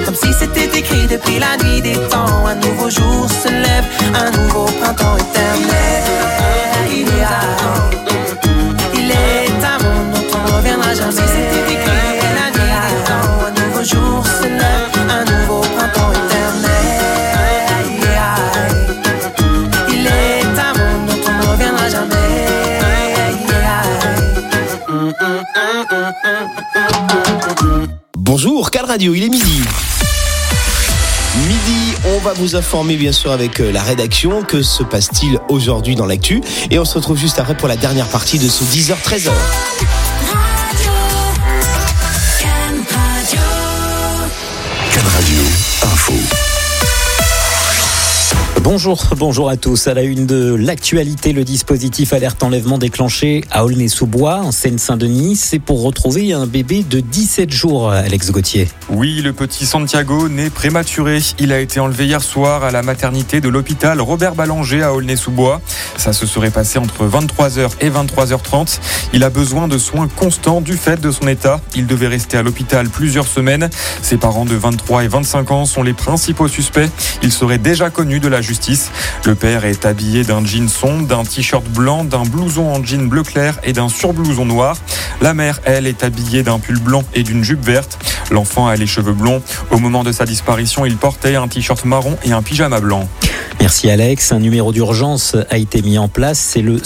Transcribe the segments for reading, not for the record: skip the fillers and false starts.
comme si c'était écrit depuis la nuit des temps. Un nouveau jour se lève, un nouveau printemps éternel. Il est un monde dont on ne reviendra jamais. Comme si c'était écrit depuis la nuit des temps. Un nouveau jour se lève, un nouveau printemps éternel. Il est un monde dont on ne reviendra jamais. Bonjour, Cal Radio, il est midi. Midi, on va vous informer bien sûr avec la rédaction. Que se passe-t-il aujourd'hui dans l'actu? Et on se retrouve juste après pour la dernière partie de ce 10h-13h. Cal Radio Info. Bonjour à tous. À la une de l'actualité, le dispositif alerte enlèvement déclenché à Aulnay-sous-Bois, en Seine-Saint-Denis. C'est pour retrouver un bébé de 17 jours, Alex Gauthier. Oui, le petit Santiago, né prématuré. Il a été enlevé hier soir à la maternité de l'hôpital Robert Ballanger à Aulnay-sous-Bois. Ça se serait passé entre 23h et 23h30. Il a besoin de soins constants du fait de son état. Il devait rester à l'hôpital plusieurs semaines. Ses parents de 23 et 25 ans sont les principaux suspects. Ils seraient déjà connus de la justice. Le père est habillé d'un jean sombre, d'un t-shirt blanc, d'un blouson en jean bleu clair et d'un surblouson noir. La mère, elle, est habillée d'un pull blanc et d'une jupe verte. L'enfant a les cheveux blonds. Au moment de sa disparition, il portait un t-shirt marron et un pyjama blanc. Merci Alex. Un numéro d'urgence a été mis en place. C'est le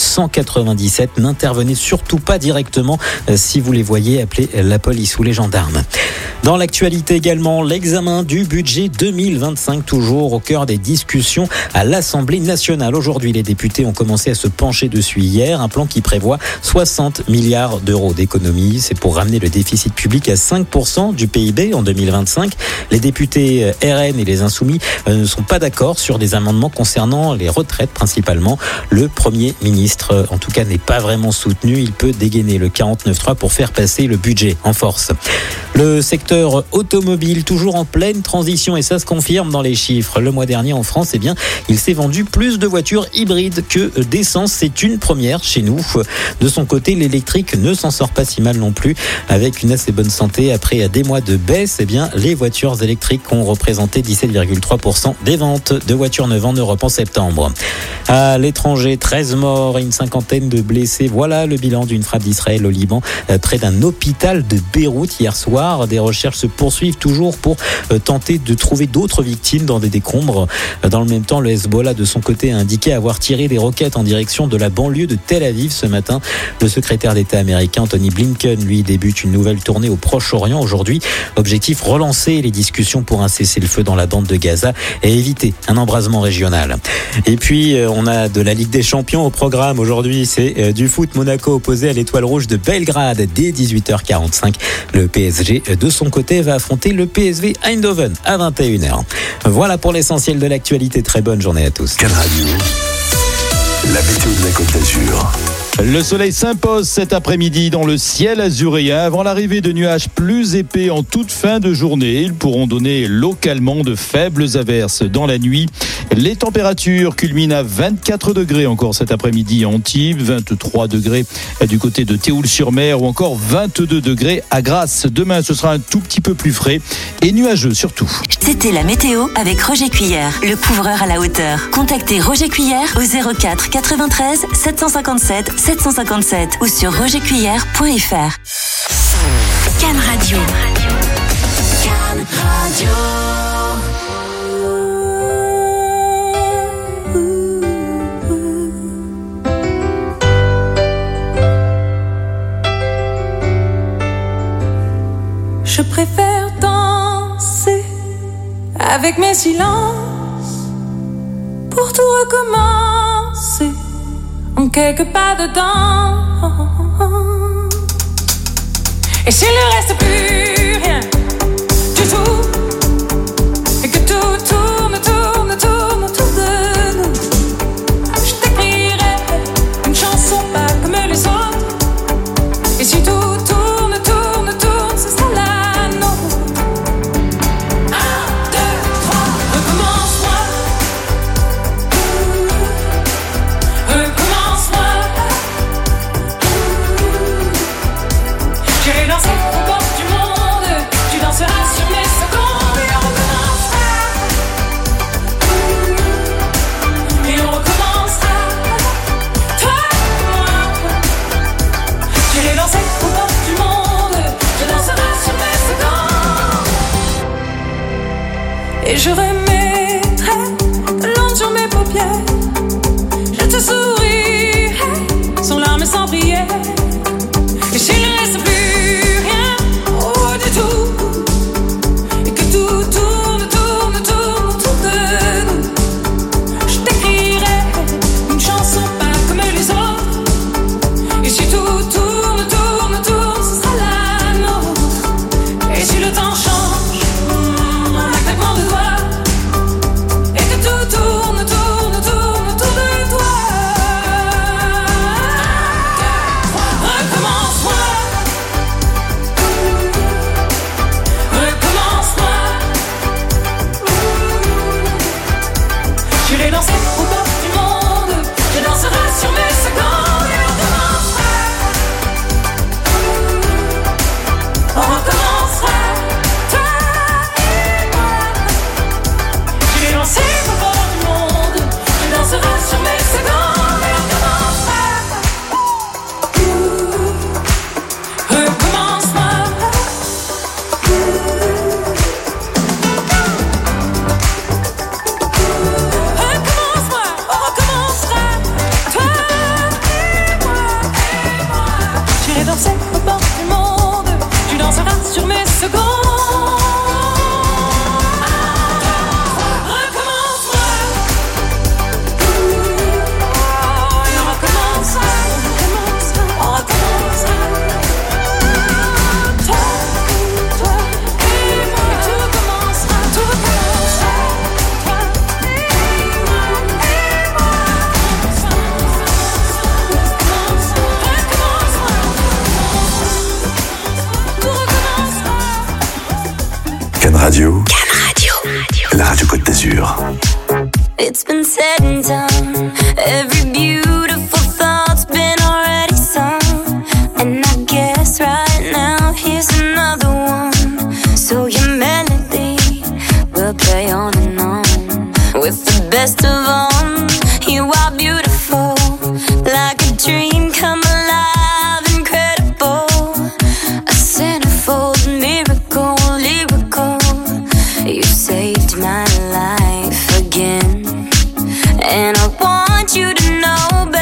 197. N'intervenez surtout pas directement. Si vous les voyez, appelez la police ou les gendarmes. Dans l'actualité également, l'examen du budget 2025, toujours au cœur des discussions à l'Assemblée nationale. Aujourd'hui, les députés ont commencé à se pencher dessus hier. Un plan qui prévoit 60 milliards d'euros d'économies. C'est pour ramener le déficit public à 5% du PIB en 2025. Les députés RN et les Insoumis ne sont pas d'accord sur des amendements concernant les retraites principalement. Le Premier ministre, en tout cas, n'est pas vraiment soutenu. Il peut dégainer le 49.3 pour faire passer le budget en force. Le secteur automobile, toujours en pleine transition, et ça se confirme dans les chiffres. Le mois dernier en France, il s'est vendu plus de voitures hybrides que d'essence. C'est une première chez nous. De son côté, l'électrique ne s'en sort pas si mal non plus. Avec une assez bonne santé, après des mois de baisse, les voitures électriques ont représenté 17,3% des ventes de voitures neuves en Europe en septembre. À l'étranger, 13 morts et une cinquantaine de blessés. Voilà le bilan d'une frappe d'Israël au Liban près d'un hôpital de Beyrouth hier soir. Des recherches se poursuivent toujours pour tenter de trouver d'autres victimes dans des décombres. Dans le même temps, le Hezbollah de son côté a indiqué avoir tiré des roquettes en direction de la banlieue de Tel Aviv ce matin. Le secrétaire d'État américain Tony Blinken, lui, débute une nouvelle tournée au Proche-Orient aujourd'hui. Objectif, relancer les discussions pour un cessez-le-feu dans la bande de Gaza et éviter un embrasement régional. Et puis, on a de la Ligue des Champions au programme. Aujourd'hui, c'est du foot. Monaco opposé à l'Étoile Rouge de Belgrade dès 18h45. Le PSG, de son côté, va affronter le PSV Eindhoven à 21h. Voilà pour l'essentiel de l'actualité. Très bonne journée à tous. Cal Radio, la météo de la Côte d'Azur. Le soleil s'impose cet après-midi dans le ciel azuréen avant l'arrivée de nuages plus épais en toute fin de journée. Ils pourront donner localement de faibles averses dans la nuit. Les températures culminent à 24 degrés encore cet après-midi à Antibes, 23 degrés du côté de Théoul-sur-Mer ou encore 22 degrés à Grasse. Demain, ce sera un tout petit peu plus frais et nuageux surtout. C'était la météo avec Roger Cuillère, le couvreur à la hauteur. Contactez Roger Cuillère au 04 93 757 757 ou sur rogercuillère.fr. Cal Radio. Cal Radio. Je préfère danser avec mes silences pour tout recommencer en quelques pas dedans. Et s'il ne reste plus rien du tout, et que tout tourne autour de nous, je t'écrirai une chanson pas comme les autres. Et si tout tourne, ce sera la nôtre. 1, 2, 3, recommence-moi. J'irai danser au bord du monde. Et je remettrai de l'encre sur mes paupières. Je te sourirai sans larmes et sans prière. Et s'il ne reste plus rien, oh du tout, et que tout tourne, tourne, tourne autour de nous, je t'écrirai une chanson pas comme les autres. Et si tout tourne, tourne, tourne, ce sera la nôtre. Et si le temps change, en un claquement de doigts, et que tout tourne, tourne, tourne autour de toi, recommence-moi, recommence-moi. J'irai danser au bord du monde, je danserai sur mes secondes et on recommencera. On recommencera, toi et moi. J'irai danser au bord du monde, je danserai sur mes secondes et on recommencera. Recommence-moi. Recommence-moi, on recommencera, toi et moi. J'irai danser au bord du monde, tu danseras sur mes secondes. Recommence-moi, et on recommencera, on recommencera. Toi et moi, et tout recommencera, tout recommencera. Toi et moi, tout recommencera. Can Radio. La radio Côte d'Azur. It's been said and done. Every beautiful thought's been already sung. And I guess right now here's another one. So your melody will play on and on. With the best of all, you are beautiful. Like a dream come alive, incredible. A centerfold miracle, lyrical. You saved my life again. And I want you to know,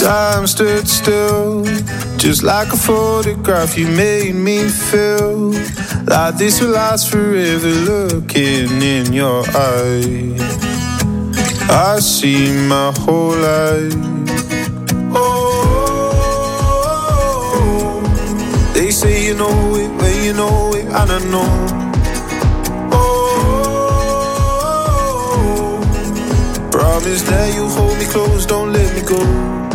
Time stood still, just like a photograph. You made me feel like this will last forever. Looking in your eyes, I see my whole life. Oh, they say you know it, but you know it, I don't know. Oh, promise that you hold me close, don't let me go.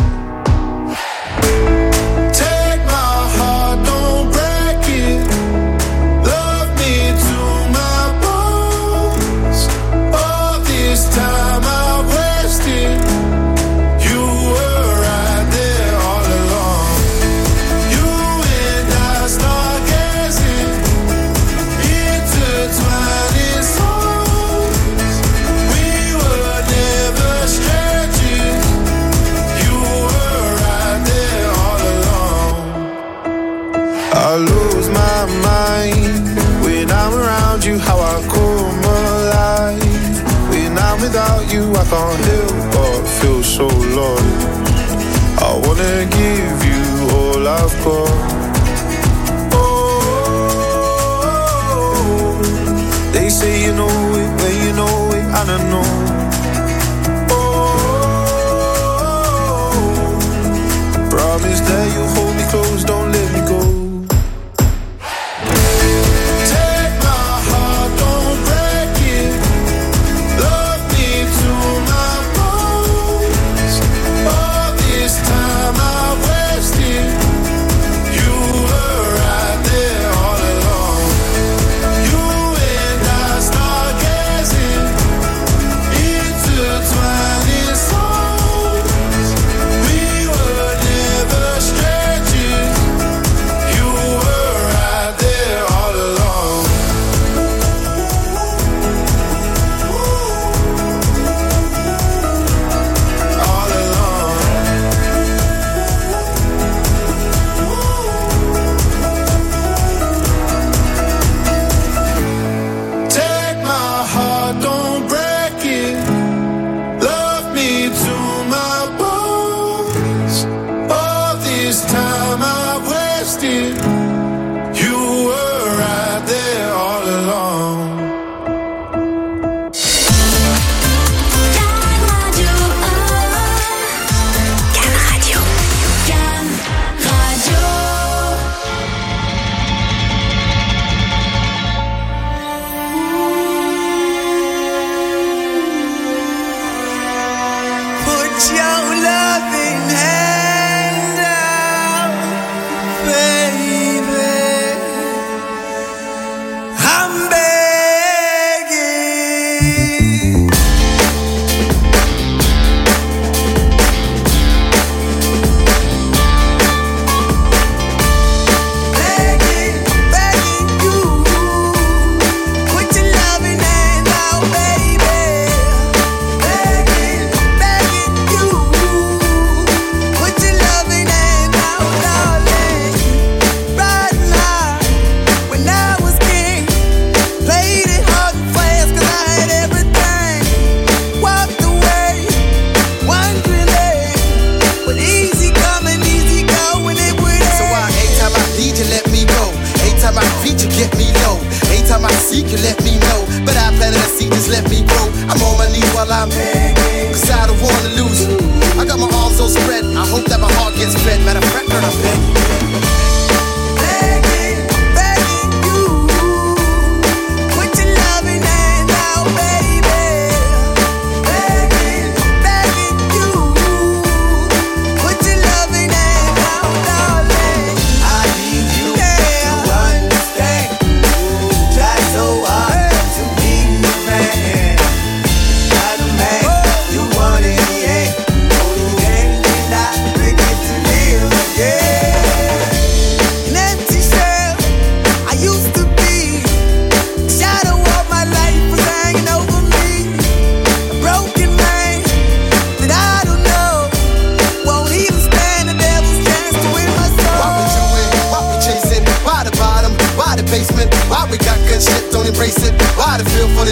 I lose my mind when I'm around you, how I come alive. When I'm without you, I can't help but feel so lost. I wanna give you all I've got. Oh, they say you know it, but you know it, I don't know. Oh, promise that you hold me close, don't let me go.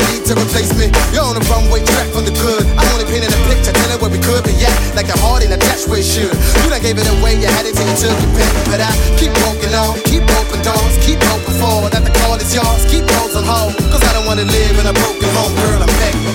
Like a heart in a test. cash wish you. You done gave it away, you had it till you took your pick. But I keep walking on, keep open doors, keep open forward. That the call is yours, keep those on hold. Cause I don't wanna live in a broken home, girl, I'm begging.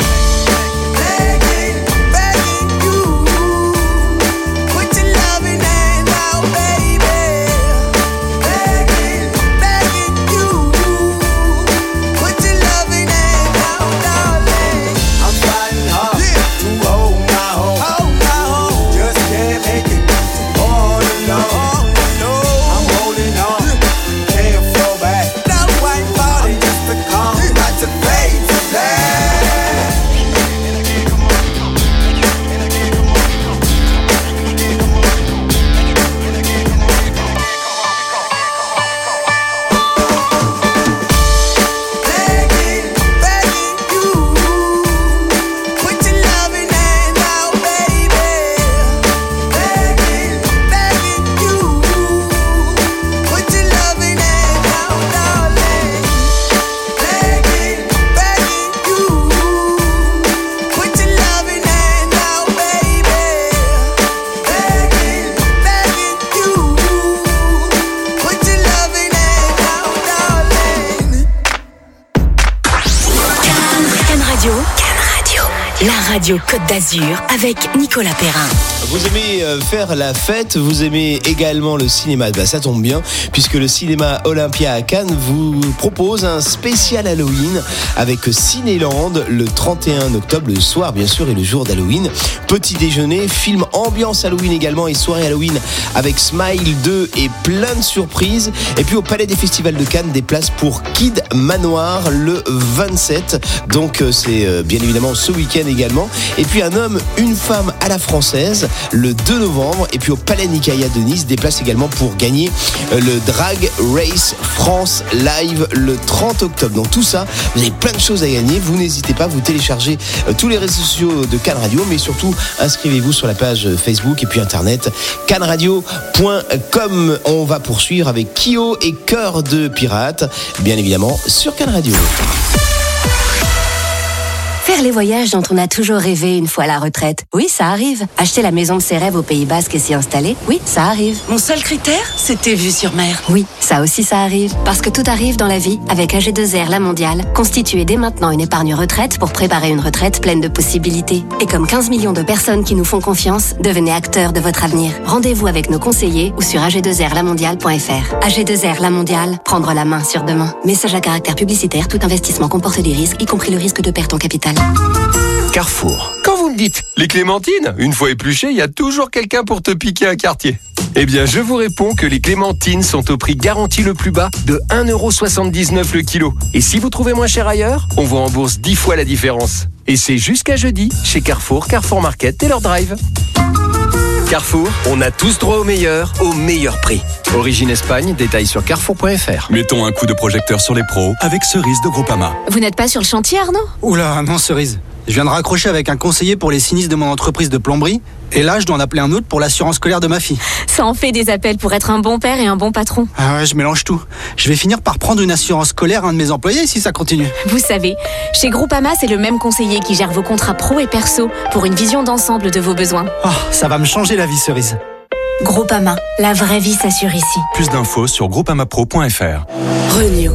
La radio Côte d'Azur avec Nicolas Perrin. Vous aimez faire la fête, vous aimez également le cinéma, ça tombe bien, puisque le cinéma Olympia à Cannes vous propose un spécial Halloween avec Cinéland le 31 octobre, le soir bien sûr et le jour d'Halloween. Petit déjeuner, film ambiance Halloween également et soirée Halloween avec Smile 2 et plein de surprises. Et puis au Palais des Festivals de Cannes, des places pour Kid Manoir le 27. Donc c'est bien évidemment ce week-end également. Et puis un homme, une femme à la française le 2 novembre. Et puis au Palais Nicaïa de Nice, des places également pour gagner le Drag Race France Live le 30 octobre. Donc tout ça, vous avez plein de choses à gagner. Vous n'hésitez pas, vous téléchargez tous les réseaux sociaux de Cannes Radio, mais surtout inscrivez-vous sur la page Facebook et puis internet cannesradio.com. On va poursuivre avec Kyo et Cœur de Pirate, bien évidemment sur Cannes Radio. Faire les voyages dont on a toujours rêvé une fois à la retraite, oui, ça arrive. Acheter la maison de ses rêves au Pays Basque et s'y installer, oui, ça arrive. Mon seul critère, c'était vue sur mer. Oui, ça aussi ça arrive. Parce que tout arrive dans la vie avec AG2R La Mondiale. Constituez dès maintenant une épargne retraite pour préparer une retraite pleine de possibilités. Et comme 15 millions de personnes qui nous font confiance, devenez acteurs de votre avenir. Rendez-vous avec nos conseillers ou sur ag2rlamondiale.fr. AG2R La Mondiale, prendre la main sur demain. Message à caractère publicitaire, tout investissement comporte des risques, y compris le risque de perte en capital. Carrefour. Quand vous me dites les clémentines, une fois épluchées, il y a toujours quelqu'un pour te piquer un quartier. Eh bien, je vous réponds que les clémentines sont au prix garanti le plus bas de 1,79€ le kilo. Et si vous trouvez moins cher ailleurs, on vous rembourse 10 fois la différence. Et c'est jusqu'à jeudi chez Carrefour, Carrefour Market et leur drive. Carrefour, on a tous droit au meilleur prix. Origine Espagne, détails sur carrefour.fr. Mettons un coup de projecteur sur les pros avec Cerise de Groupama. Vous n'êtes pas sur le chantier, Arnaud ? Oula, non Cerise. Je viens de raccrocher avec un conseiller pour les sinistres de mon entreprise de plomberie. Et là, je dois en appeler un autre pour l'assurance scolaire de ma fille. Ça en fait des appels pour être un bon père et un bon patron. Ah ouais, je mélange tout. Je vais finir par prendre une assurance scolaire à un de mes employés si ça continue. Vous savez, chez Groupama, c'est le même conseiller qui gère vos contrats pro et perso pour une vision d'ensemble de vos besoins. Oh, ça va me changer la vie, Cerise. Groupama, la vraie vie s'assure ici. Plus d'infos sur groupamapro.fr. Renew.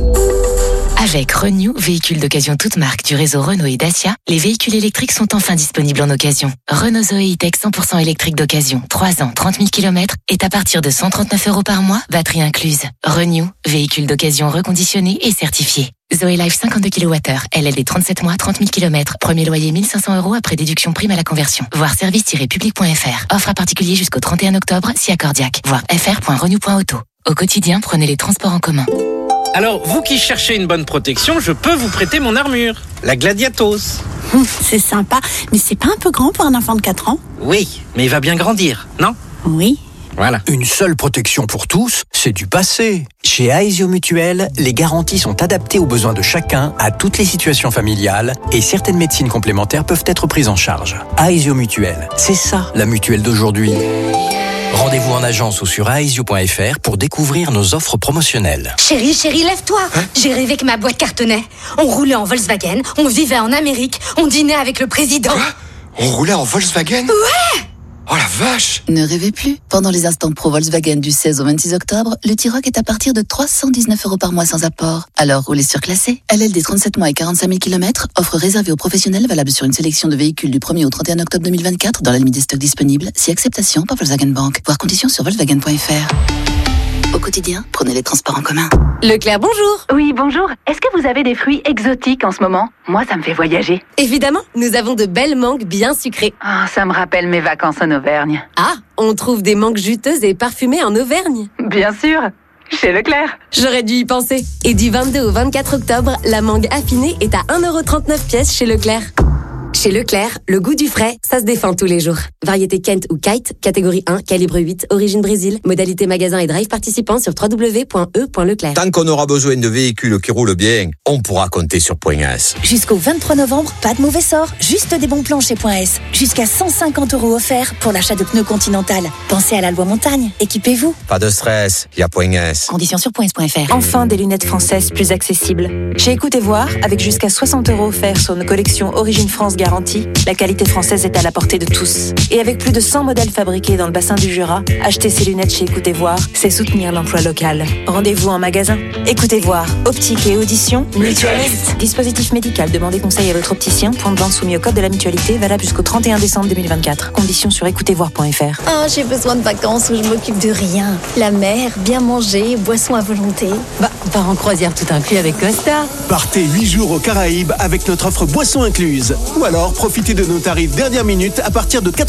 Avec Renew, véhicules d'occasion toute marque du réseau Renault et Dacia, les véhicules électriques sont enfin disponibles en occasion. Renault Zoe E-Tech 100% électrique d'occasion, 3 ans, 30 000 km, est à partir de 139€ par mois, batterie incluse. Renew, véhicule d'occasion reconditionné et certifié. Zoe Life 52 kWh, LLD 37 mois, 30 000 km, premier loyer 1 500€ après déduction prime à la conversion. Voir service-public.fr. Offre à particulier jusqu'au 31 octobre, si accordiaque. Voir fr.renew.auto. Au quotidien, prenez les transports en commun. Alors, vous qui cherchez une bonne protection, je peux vous prêter mon armure, la Gladiatos. C'est sympa, mais c'est pas un peu grand pour un enfant de 4 ans ? Oui, mais il va bien grandir, non ? Oui. Voilà. Une seule protection pour tous, c'est du passé. Chez Aesio Mutuel, les garanties sont adaptées aux besoins de chacun, à toutes les situations familiales, et certaines médecines complémentaires peuvent être prises en charge. Aesio Mutuel, c'est ça la mutuelle d'aujourd'hui. Rendez-vous en agence ou sur aesio.fr pour découvrir nos offres promotionnelles. Chérie, lève-toi. J'ai rêvé que ma boîte cartonnait. On roulait en Volkswagen, on vivait en Amérique, on dînait avec le président. Quoi ? On roulait en Volkswagen ? Ouais ! Oh la vache! Ne rêvez plus. Pendant les instants pro Volkswagen du 16 au 26 octobre, le T-Roc est à partir de 319 € par mois sans apport. Alors roulez surclassé. LLD 37 mois et 45 000 km, offre réservée aux professionnels valable sur une sélection de véhicules du 1er au 31 octobre 2024 dans la limite des stocks disponibles, si acceptation par Volkswagen Bank. Voir conditions sur Volkswagen.fr. Au quotidien, prenez les transports en commun. Leclerc, bonjour. Oui, bonjour. Est-ce que vous avez des fruits exotiques en ce moment? Moi, ça me fait voyager. Évidemment, nous avons de belles mangues bien sucrées. Ah, ça me rappelle mes vacances en Auvergne. Ah, on trouve des mangues juteuses et parfumées en Auvergne. Bien sûr, chez Leclerc. J'aurais dû y penser. Et du 22 au 24 octobre, la mangue affinée est à 1,39 € pièce chez Leclerc. Chez Leclerc, le goût du frais, ça se défend tous les jours. Variété Kent ou Kite, catégorie 1, calibre 8, origine Brésil. Modalité magasin et drive participant sur www.e.leclerc. Tant qu'on aura besoin de véhicules qui roulent bien, on pourra compter sur Point S. Jusqu'au 23 novembre, pas de mauvais sort, juste des bons plans chez Point S. Jusqu'à 150 € offerts pour l'achat de pneus Continental. Pensez à la loi montagne, équipez-vous. Pas de stress, il y a Point S. Conditions sur points.fr. Enfin, des lunettes françaises plus accessibles. Chez Écoutez Voir, avec jusqu'à 60 € offerts sur nos collections Origine France garantie, la qualité française est à la portée de tous. Et avec plus de 100 modèles fabriqués dans le bassin du Jura, acheter ses lunettes chez Écoutez Voir, c'est soutenir l'emploi local. Rendez-vous en magasin. Écoutez Voir, optique et audition, mutualiste. Dispositif médical, demandez conseil à votre opticien. Point de vente soumis au code de la mutualité, valable jusqu'au 31 décembre 2024. Conditions sur écoutezvoir.fr. Ah, j'ai besoin de vacances où je m'occupe de rien. La mer, bien manger, boissons à volonté. Bah, on part en croisière tout inclus avec Costa. Partez 8 jours aux Caraïbes avec notre offre boissons incluses. Ou alors, profitez de nos tarifs dernière minute à partir de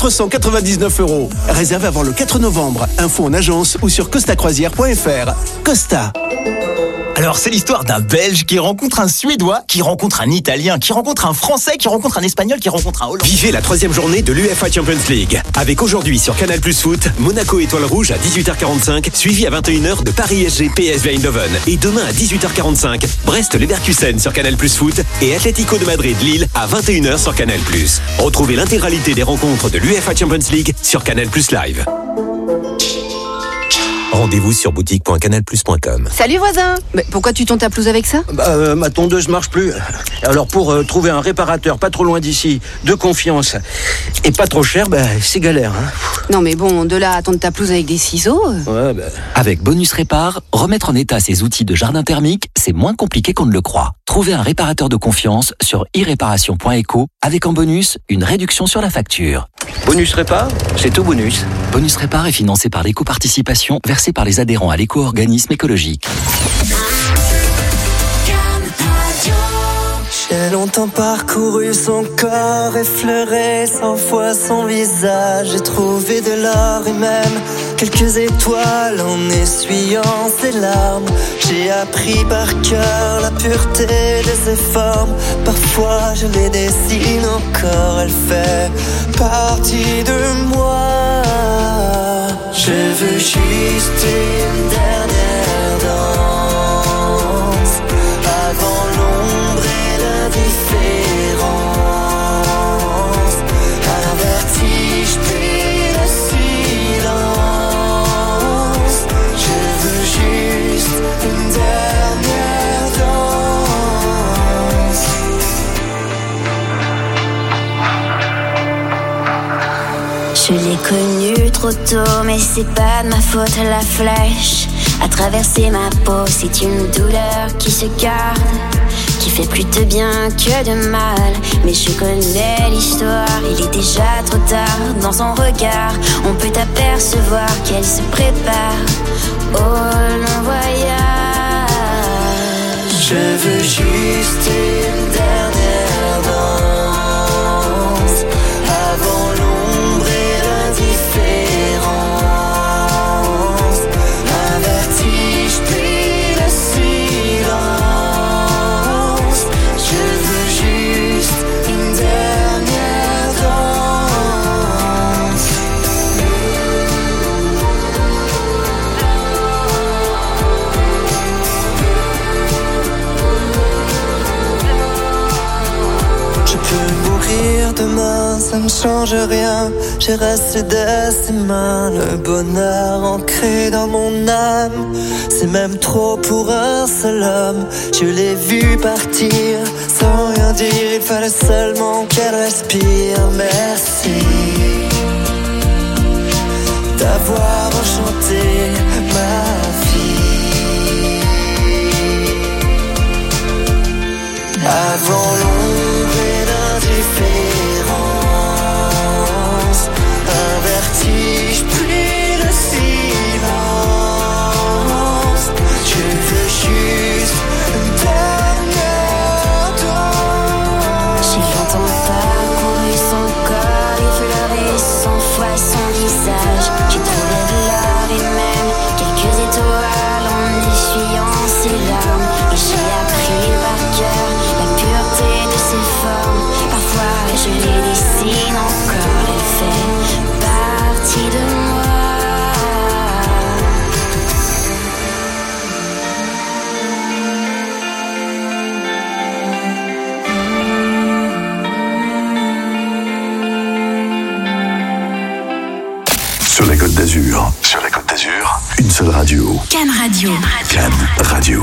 499 €. Réservé avant le 4 novembre. Info en agence ou sur costacroisière.fr. Costa. Alors, c'est l'histoire d'un Belge qui rencontre un Suédois, qui rencontre un Italien, qui rencontre un Français, qui rencontre un Espagnol, qui rencontre un Hollandais. Vivez la 3e journée de l'UEFA Champions League. Avec aujourd'hui sur Canal Plus Foot, Monaco Étoile Rouge à 18h45, suivi à 21h de Paris SG PSV Eindhoven. Et demain à 18h45, Brest Leverkusen sur Canal Plus Foot et Atlético de Madrid Lille à 21h sur Canal Plus. Retrouvez l'intégralité des rencontres de l'UEFA Champions League sur Canal Plus Live. Rendez-vous sur boutique.canalplus.com. Salut voisin. Mais pourquoi tu tonds ta pelouse avec ça? Ma tondeuse marche plus. Alors pour trouver un réparateur pas trop loin d'ici, de confiance et pas trop cher, c'est galère. Hein. Non mais bon, de là à tondre ta pelouse avec des ciseaux. Ouais, Avec Bonus Répar, remettre en état ses outils de jardin thermique, c'est moins compliqué qu'on ne le croit. Trouvez un réparateur de confiance sur iréparation.eco avec en bonus une réduction sur la facture. Bonus Répar, c'est tout bonus. Bonus Répar est financé par l'éco-participation versée par les adhérents à l'éco-organisme écologique. J'ai longtemps parcouru son corps, effleuré 100 fois son visage. J'ai trouvé de l'or et même quelques étoiles en essuyant ses larmes. J'ai appris par cœur la pureté de ses formes. Parfois je les dessine encore, elle fait partie de moi. Je veux juste une dernière danse avant l'ombre et l'indifférence, un vertige puis le silence. Je veux juste une dernière danse. Je l'ai connue trop tôt, mais c'est pas de ma faute, la flèche a traversé ma peau. C'est une douleur qui se garde, qui fait plus de bien que de mal. Mais je connais l'histoire, il est déjà trop tard. Dans son regard, on peut apercevoir qu'elle se prépare au long voyage. Je veux juste une dernière danse avant l'ombre et l'indifférence, un vertige puis le silence. Je veux juste une dernière danse. Je peux mourir demain, ça ne change rien. J'ai resté de ses mains, le bonheur ancré dans mon âme. C'est même trop pour un seul homme. Je l'ai vu partir sans rien dire, il fallait seulement qu'elle respire. Merci avoir enchanté ma vie. Avant l'ombre et l'indifférence, un vertige puis le silence. Je veux juste une dernière danse. J'ai longtemps parcouru son corps, effleuré 100 fois son visage. J'ai trouvé de l'or et même quelques étoiles en essuyant ses larmes. Et j'ai appris par cœur la pureté de ses formes. Parfois je les dessine encore, elle fait partie de moi. Sur la Côte d'Azur, une seule radio. Cannes Radio. Cannes Radio.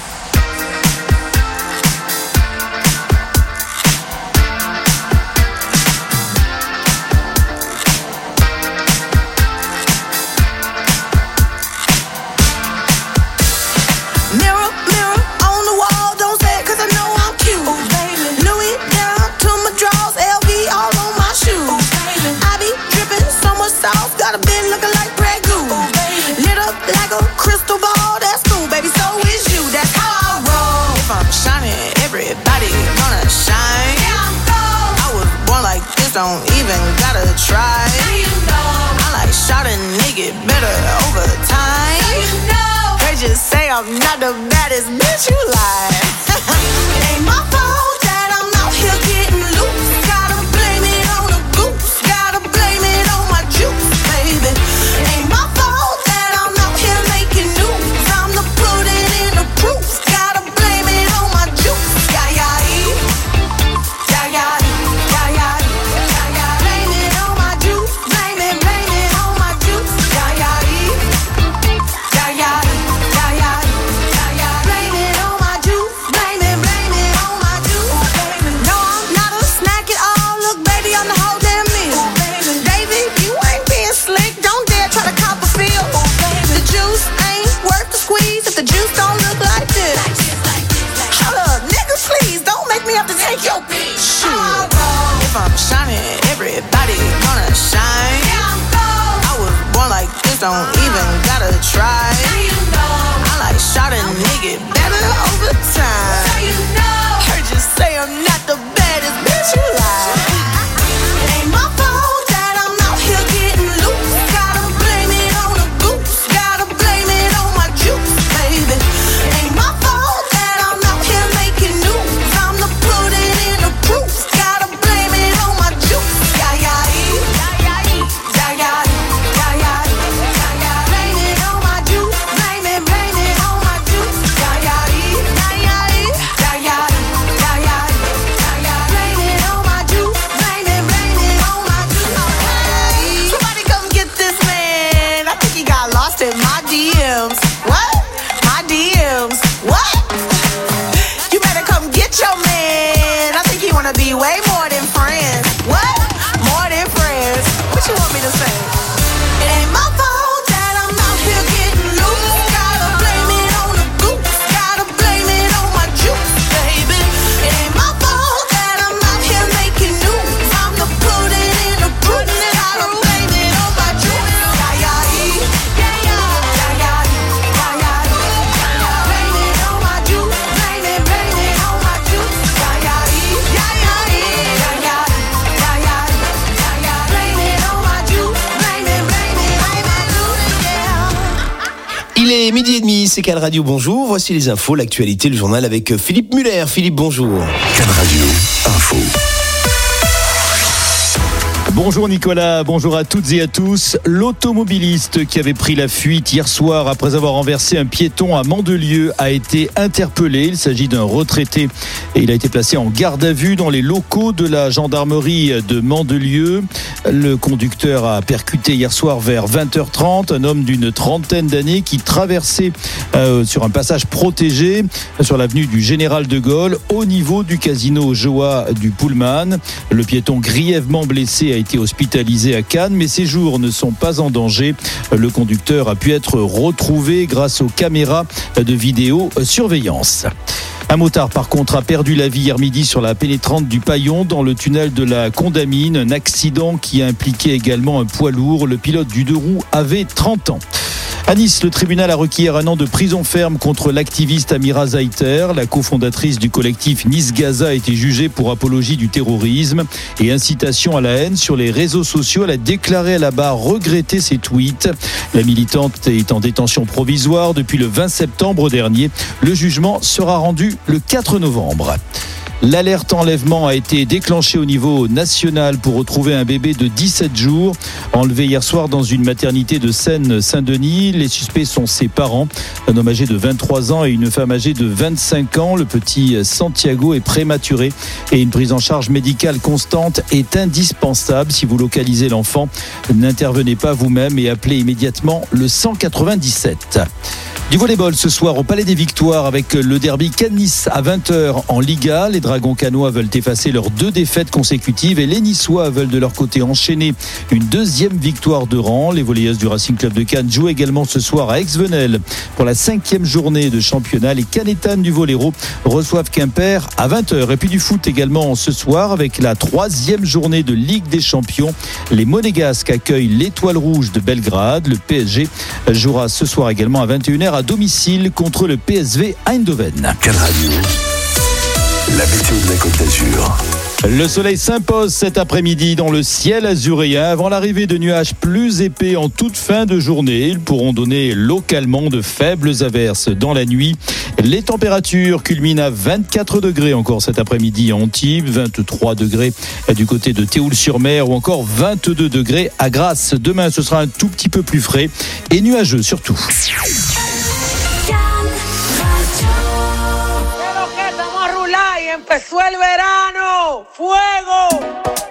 Mirror, mirror on the wall, don't say it 'cause I know I'm cute. Ooh, baby. Louis down to my drawers, LV all on my shoes. Ooh, baby. I be dripping so much sauce, got a bit looking like Grey Goose. Ooh, baby. Lit up like a crystal ball, that's cool, baby, so is you, that's how I roll. If I'm shining, everybody gonna shine. Yeah, I'm gold. I was born like this, don't even gotta try. Now you know. I like shot a nigga better over time. Now you know. They just say I'm not the baddest bitch you like. It ain't my fault that I'm out here getting loose. Gotta blame it on the goose. Gotta blame it on my juice, baby. It ain't my fault that I'm out here making news. I'm the put it in the proof. Gotta blame it on my juice. Yeah, yeah, yeah, yeah, yeah, yeah, yeah. Blame it on my juice. Blame it on my juice. Yeah, yeah, yeah, yeah, yeah. Blame it on my juice. Blame it on my juice. No, I'm not a snack at all. Look, baby, I'm the whole damn meal. David, you ain't being slick. Don't dare try to cop a feel. The juice ain't worth the squeeze if the juice don't look like this. Hold up, nigga, please don't make me have to take your bitch. If I'm shining, everybody gonna shine. I was born like this, don't even gotta try. I like shot a nigga better over time. Heard you say I'm not the baddest bitch you like. It ain't my fault that I'm out here getting loose. Gotta blame it on the goose. Gotta blame it on my juice, baby. It ain't my fault that I'm out here making news. I'm the put it in the proof. Gotta blame it on my juice. Yeah, yeah, yeah, yeah, yeah, yeah, yeah, yeah. Blame it on my juice. Blame it on my juice. Yeah, yeah, yeah, yeah, yeah, yeah, yeah, yeah. Blame it on my juice. Blame it on my juice. Somebody come get this man. I think he got lost in my DMs. What? My DMs. What? You better come get your man. I think he wanna be way more than friends. What? More than friends. What you want me to say? It ain't my fault that I'm out here getting loose. Gotta blame it on the goose. Gotta blame it on my juice, baby. It ain't my fault that I'm out here making news. I'm the put it in the proof. Gotta blame it on my juice. Yeah, yeah, yeah, yeah, yeah, yeah, yeah, yeah. Blame it on my juice. Blame it on my juice. Yeah, yeah, yeah, yeah, yeah, yeah, yeah, yeah. Blame it on my juice. Blame it on my juice. Yeah. Il est 12h30, c'est Cannes Radio, bonjour. Voici les infos, l'actualité, le journal avec Philippe Muller. Philippe, bonjour. Cannes Radio, info. Bonjour Nicolas, bonjour à toutes et à tous. L'automobiliste qui avait pris la fuite hier soir après avoir renversé un piéton à Mandelieu a été interpellé. Il s'agit d'un retraité et il a été placé en garde à vue dans les locaux de la gendarmerie de Mandelieu. Le conducteur a percuté hier soir vers 20h30 un homme d'une trentaine d'années qui traversait sur un passage protégé sur l'avenue du Général de Gaulle au niveau du casino Joa du Pullman. Le piéton grièvement blessé blessé, a été hospitalisé à Cannes, mais ses jours ne sont pas en danger. Le conducteur a pu être retrouvé grâce aux caméras de vidéosurveillance. Un motard, par contre, a perdu la vie hier midi sur la pénétrante du Paillon dans le tunnel de la Condamine. Un accident qui a impliqué également un poids lourd. Le pilote du 2 roues avait 30 ans. À Nice, le tribunal a requis 1 an de prison ferme contre l'activiste Amira Zaiter. La cofondatrice du collectif Nice-Gaza a été jugée pour apologie du terrorisme et incitation à la haine sur les réseaux sociaux. Elle a déclaré à la barre regretter ses tweets. La militante est en détention provisoire depuis le 20 septembre dernier. Le jugement sera rendu le 4 novembre. L'alerte enlèvement a été déclenchée au niveau national pour retrouver un bébé de 17 jours enlevé hier soir dans une maternité de Seine-Saint-Denis. Les suspects sont ses parents, un homme âgé de 23 ans et une femme âgée de 25 ans. Le petit Santiago est prématuré et une prise en charge médicale constante est indispensable. Si vous localisez l'enfant, n'intervenez pas vous-même et appelez immédiatement le 197. Du volleyball ce soir au Palais des Victoires avec le derby Cannes-Nice à 20h en Liga. Les Dragons cannois veulent effacer leurs 2 défaites consécutives et les Niçois veulent de leur côté enchaîner une 2e victoire de rang. Les volleyeuses du Racing Club de Cannes jouent également ce soir à Aix-Venelle pour la 5e journée de championnat. Les Canétanes du Voléro reçoivent Quimper à 20h. Et puis du foot également ce soir avec la 3e journée de Ligue des Champions. Les Monégasques accueillent l'Étoile Rouge de Belgrade. Le PSG jouera ce soir également à 21h à domicile contre le PSV Eindhoven. Cannes Radio, la météo de la Côte d'Azur. Le soleil s'impose cet après-midi dans le ciel azuréen avant l'arrivée de nuages plus épais en toute fin de journée. Ils pourront donner localement de faibles averses dans la nuit. Les températures culminent à 24 degrés encore cet après-midi à Antibes, 23 degrés du côté de Théoul-sur-Mer ou encore 22 degrés à Grasse. Demain, ce sera un tout petit peu plus frais et nuageux surtout. Empezó el verano, fuego.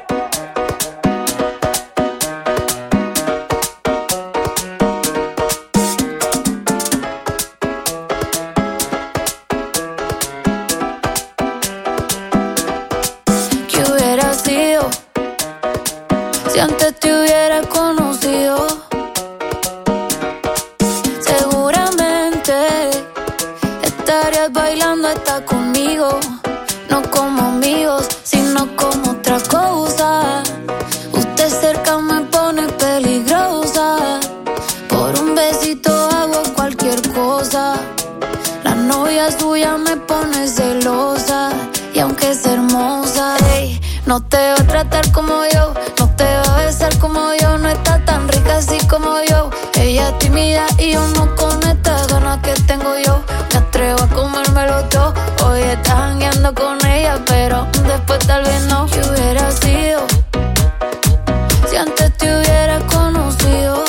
¿Qué hubiera sido si antes te hubiera conocido? Seguramente estarías bailando hasta conmigo. No como amigos, sino como otra cosa. Usted cerca me pone peligrosa. Por un besito hago cualquier cosa. La novia suya me pone celosa. Y aunque es hermosa, hey, no te va a tratar como yo. No te va a besar como yo. No está tan rica así como yo. Ella es tímida y yo no con estas ganas que tengo yo. Me atrevo a comérmelo todo. Hoy estás jangueando con ella, pero después tal vez no. ¿Qué hubiera sido si antes te hubiera conocido?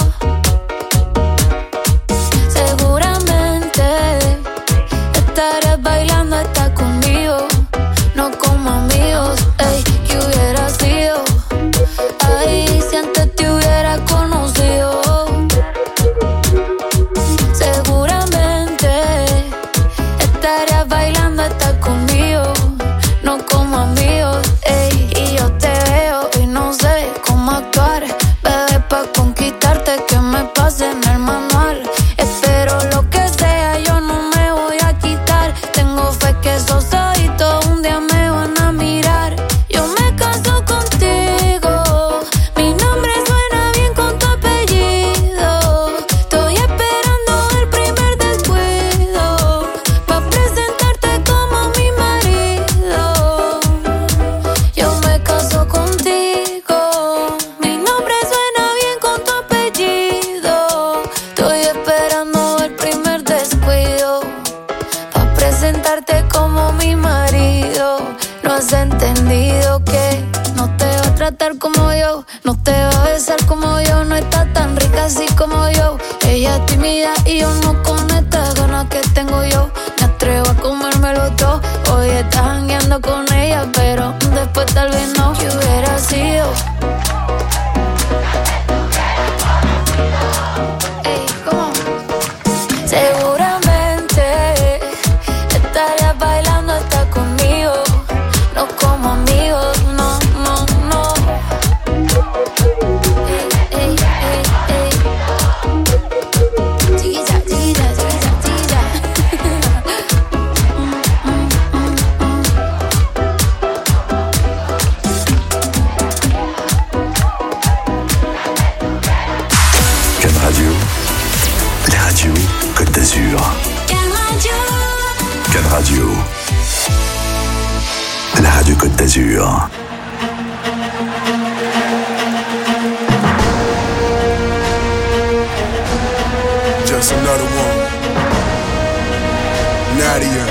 Seguramente estarías bailando hasta conmigo. No como amigos, ey. ¿Qué hubiera sido? Ay, si antes te hubiera conocido. Seguramente estarías bailando hasta conmigo. No como amigos, ey. Y yo te veo y no sé cómo actuar. Bebé, pa' conquistarte que me pase en el manual. Espero lo que sea, yo no me voy a quitar. Tengo fe que esos ojitos un día me van a mirar. Yo me caso contigo. Mi nombre suena bien con tu apellido. Estoy esperando el primer descuido pa' presentarte como mi marido. Yo me caso contigo. Mi nombre suena bien con tu apellido. Estoy esperando el primer descuido pa' presentarte como mi marido. No has entendido que no te va a tratar como yo. No te va a besar como yo. No está tan rica así como yo. Ella es tímida y yo no con estas ganas que tengo yo. Me atrevo a comérmelo todo. Hoy estás jangueando con ella, pero después tal vez no. ¿Qué hubiera sido? Ey, ¿cómo? Seguramente estarías bailando hasta conmigo. No como amigos, no, no, no. Radio. La radio Côte d'Azur. Just another one. Nadia.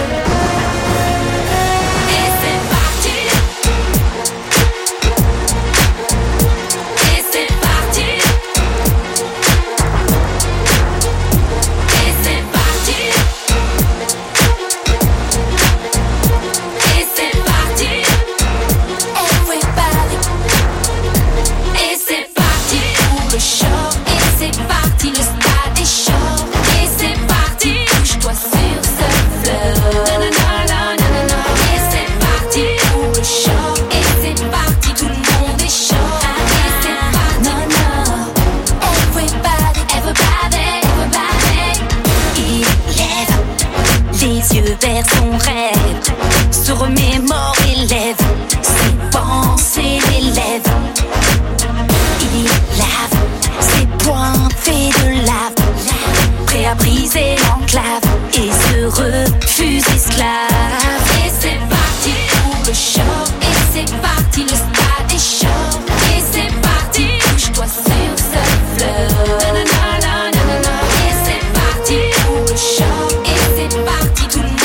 Vers son rêve, se remémore et lève ses pensées, les lèvres. Il lave ses poings faits de lave, prêt à briser l'enclave et se refuse esclave. Et c'est parti pour le show, et c'est parti, le stade est chaud. Et c'est parti, bouge-toi sur ce fleuve. Et c'est parti pour le show, et c'est parti, tout le monde.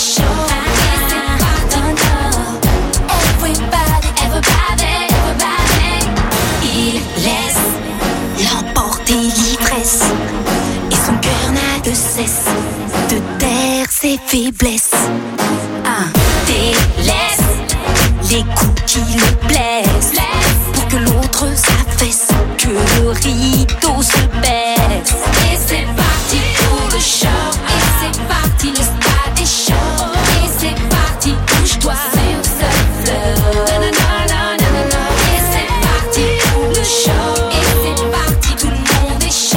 Et son cœur n'a de cesse de taire ses faiblesses. Délaisse les coups qui le blessent pour que l'autre s'affaisse, que le rideau se baisse. Et c'est parti pour le show, et c'est parti, le stade est chaud. Et c'est parti, bouge-toi sur ce fleuve. Et c'est parti pour le show, et c'est parti, tout le monde est chaud.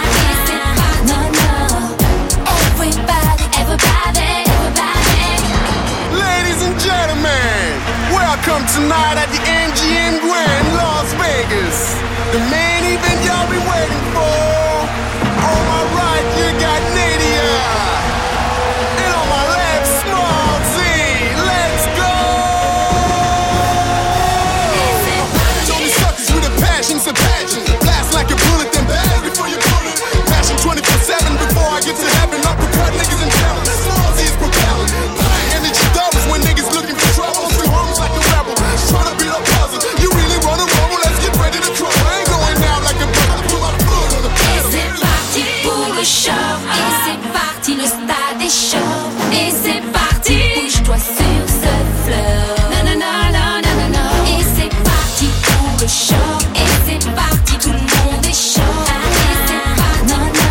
Welcome tonight at the MGM Grand, Las Vegas. The main event y'all been waiting for. On my right, you got Nadia. And on my left, Small Z. Let's go! Tony suckers with a passion, it's a pageant. Blast like a bullet, then blast before you pull it. Passion 24/7 before I get to heaven. Uppercut niggas and talent. Small Z is propelling. Energy doubles when niggas looking for trouble. Like a rebel, trying to beat a puzzle. You really wanna rumble? Let's get ready to trouble. I ain't going out like a brother. Pull my foot on the pedal. Et c'est parti pour le show. Et c'est parti, le stade est chaud. Et c'est parti, bouge-toi sur ce fleuve. Et c'est parti pour le show. Et c'est parti, tout le monde est chaud. Et c'est parti,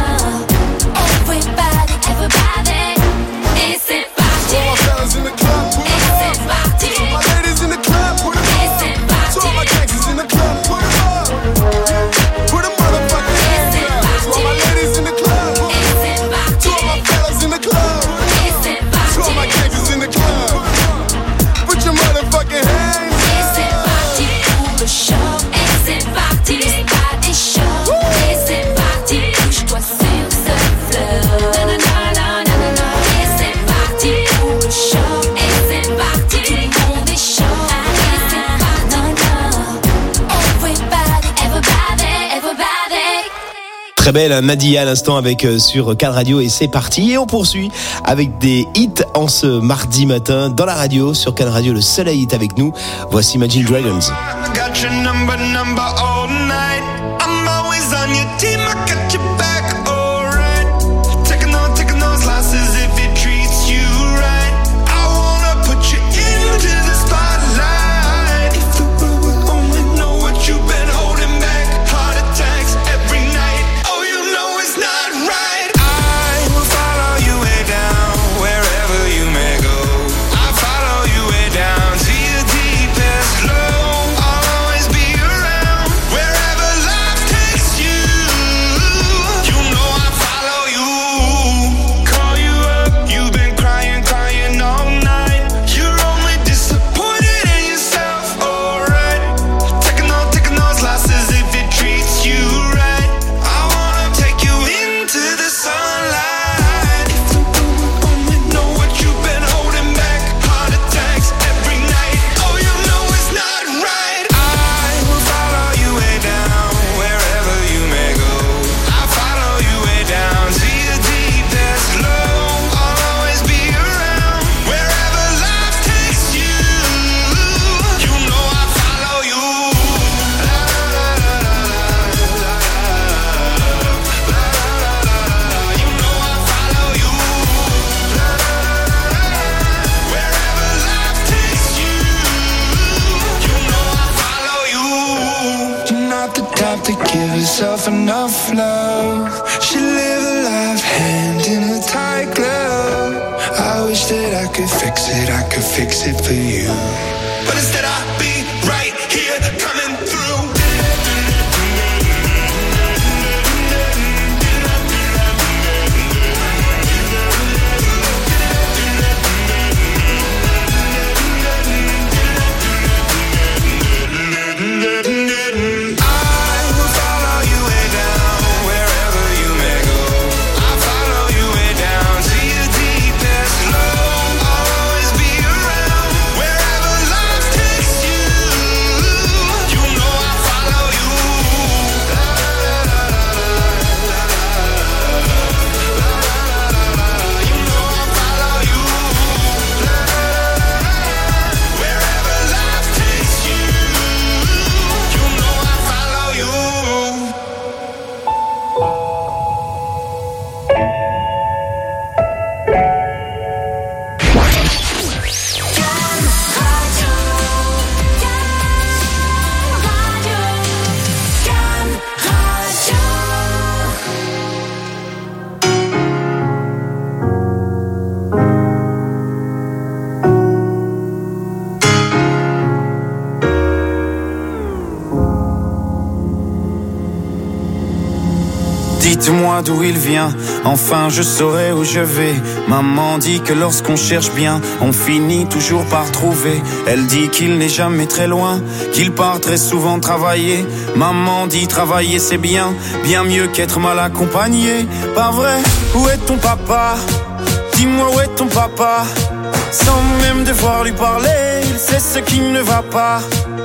everybody. Et c'est parti. All my fellas in the club, put it up. All my ladies in the club, put it up. All my gangsters in the club, put it up. Put a motherfucking hands up. All my ladies in the club, put it up. All my fellas in the club. All my gangsters in the club. Put your motherfucking hands up. Et c'est parti pour le show. Et c'est parti, le stade est chaud. Et c'est parti, bouge-toi sur ce fleuve. Et c'est parti pour le show. Et c'est parti, tout le monde est chaud. Et c'est parti, everybody. Très belle Nadia à l'instant avec sur Cal Radio et c'est parti. Et on poursuit avec des hits en ce mardi matin dans la radio sur Cal Radio, le seul hit avec nous. Voici Imagine Dragons. Got your number all night. I'm always on your team, I got your back, alright. Taking those losses if it treats you right. I wanna put you into the spotlight. If the world would only know what you've been holding back. Heart attacks every night. Oh, you know it's not right. I will follow you way down, wherever you may go. I follow you way down to your deepest low. I'll always be around wherever life takes you. herself enough love. She live a life hand in a tight glove. I wish that I could fix it for you. But instead I'd be right here coming through. Dites-moi d'où il vient, enfin je saurai où je vais. Maman dit que lorsqu'on cherche bien, on finit toujours par trouver. Elle dit qu'il n'est jamais très loin, qu'il part très souvent travailler. Maman dit travailler c'est bien, bien mieux qu'être mal accompagné. Pas vrai, où est ton papa? Dis-moi où est ton papa? Sans même devoir lui parler, il sait ce qui ne va pas.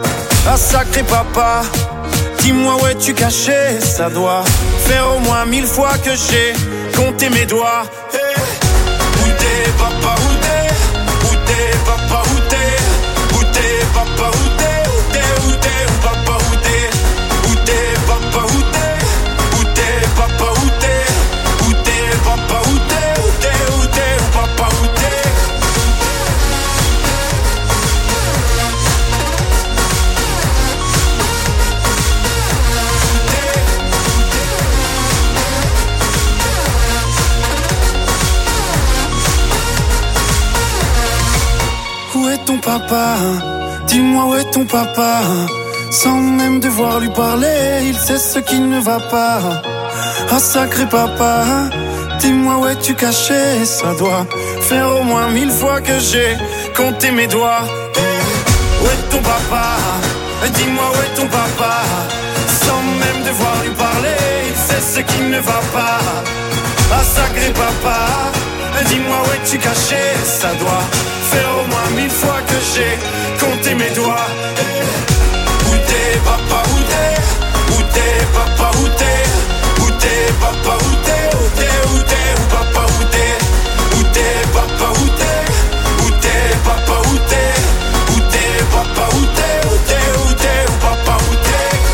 Ah sacré papa, dis-moi où es-tu caché? Ça doit faire au moins 1000 fois que j'ai compté mes doigts. Hey. Où t'es papa, où t'es? Où t'es papa, où t'es? Où t'es papa, où t'es? Où t'es, où t'es, où papa, où t'es? Où t'es papa, où t'es? Où t'es papa, où t'es? Où t'es papa, où t'es? Où t'es, où t'es, où papa, où t'es? Où est ton papa? Dis-moi où est ton papa? Sans même devoir lui parler, il sait ce qui ne va pas. Ah sacré papa, dis-moi où es-tu caché? Ça doit faire au moins 1000 fois que j'ai compté mes doigts. Où est ton papa? Dis-moi où est ton papa? Sans même devoir lui parler, il sait ce qui ne va pas. Ah sacré papa, dis-moi où es-tu caché? Ça doit faire au moins 1000 fois que j'ai compté mes doigts. Où t'es papa, où t'es? Où t'es papa, où t'es? Où t'es papa, où t'es? Où t'es, où t'es, où papa, où t'es? Où t'es papa, où t'es? Où t'es papa, où t'es? Où t'es papa, où t'es? Où t'es, où t'es, où papa, où t'es?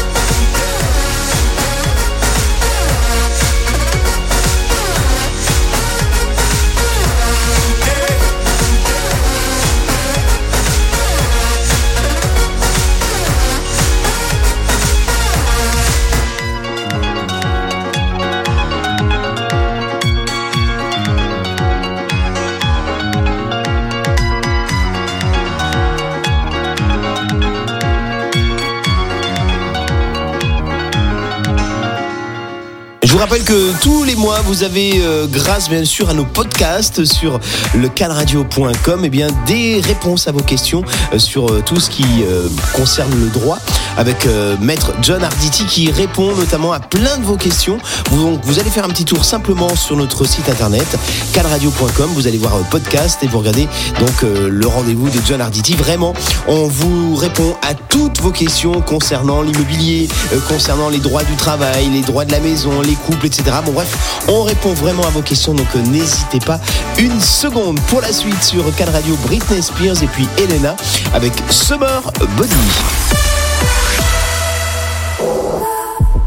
Je vous rappelle que tous les mois, vous avez, grâce bien sûr à nos podcasts sur le canradio.com, eh bien, des réponses à vos questions sur tout ce qui concerne le droit, avec Maître John Arditi qui répond notamment à plein de vos questions. Vous allez faire un petit tour simplement sur notre site internet canradio.com, vous allez voir podcast et vous regardez donc le rendez-vous de John Arditi. Vraiment, on vous répond à toutes vos questions concernant l'immobilier, concernant les droits du travail, les droits de la maison, les couples, etc. Bon bref, on répond vraiment à vos questions, donc n'hésitez pas une seconde. Pour la suite sur Can Radio, Britney Spears et puis Elena avec Summer Body.